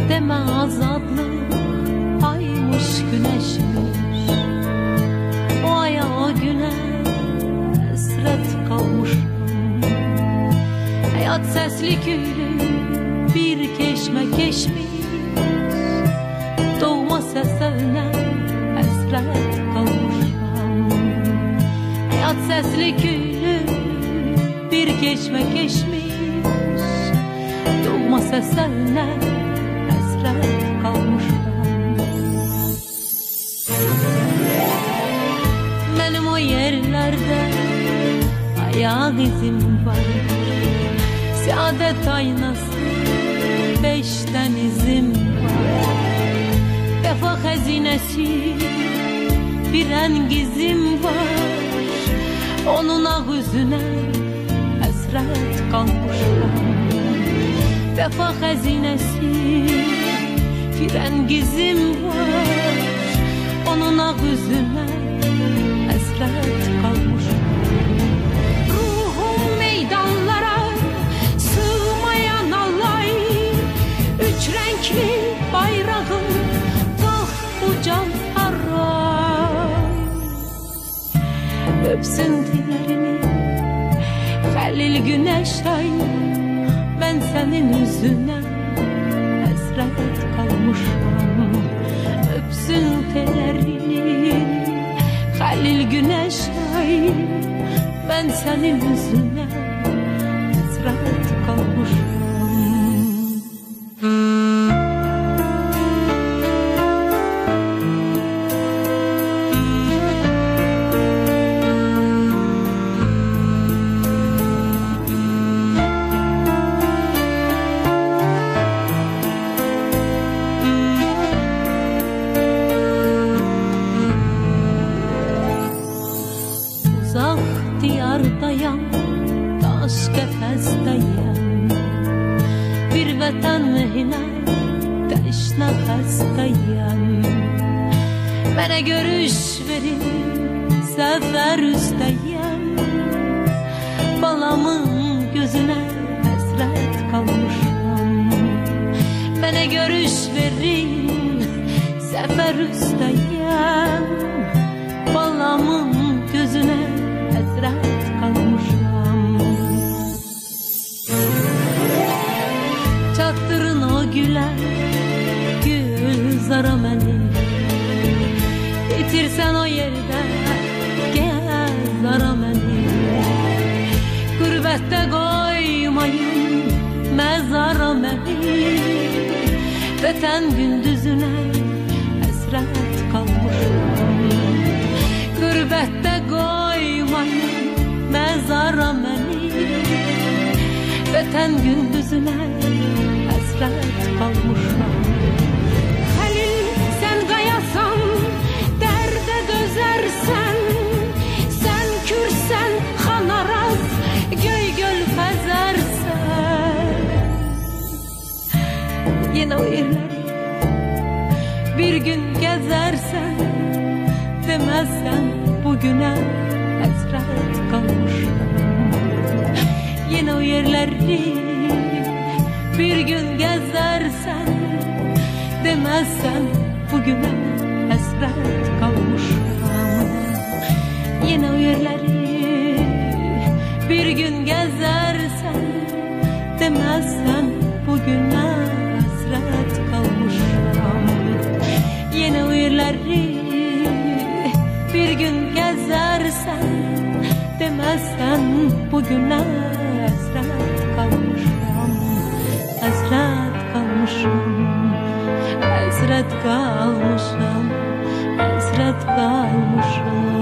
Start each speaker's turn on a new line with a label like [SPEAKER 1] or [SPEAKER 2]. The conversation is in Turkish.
[SPEAKER 1] Deme azadlık aymış güneşmiş, o aya o güne hasret kalmışım. Hayat sesli küylü bir keşme keşmiş, doğma seslerine hasret kalmışım. Hayat sesli küylü bir keşme keşmiş, doğma seslerine hasret kalmışım. Benim o yerlerde ayak izim var, saadet aynası beşten izim var. Vefa hazinesi bir engizim var, onun ağzına hasret kalmışım. Vefa hazinesi bir engizim var, onun ağzına hasret kalmışım. Ruhum meydanlara sığmayan alay, üç renkli bayrağım kalk ucal aray. Öpsün dilerini Halil Güneş ay, ben senin yüzüne hasret kalmışım. Öpsün tellerini Halil Güneş ay, ben senin yüzüne hasret kalmışım. Uzak diyardayım, taş kefesteyim, bir vatan mühine teşne hastayım. Bana görüş verin, sefer üsteyim, balamın gözüne hasret kalmışım. Bana görüş verin, sefer üsteyim, balamın gözüne hasret kalmışım. Çattırın o gülen gülzara beni, bitirsen o yerde gez ara beni. Gurbette koymayın mezara beni, vatan gündüzüne hasret kalmışım. Gurbette koymayın mezara beni, vatan gündüzüne hasret kalmışım. Halil sen kayasan, derde dözersen, sen kürsen hanaraz, göy göl fezersen. Yine o yerleri bir gün gezersen, demezsen bugüne hasret kalmışım. Yine o yerleri bir gün gezersen, demezsen bugüne hasret kalmışım. Yine o yerleri bir gün gezersen, demezsen bugüne hasret kalmışım. Yine o yerleri bir gün gezersen, demezsen bugüne hasret kalmışım. Hasret kalmışım, hasret kalmışım, hasret kalmışım.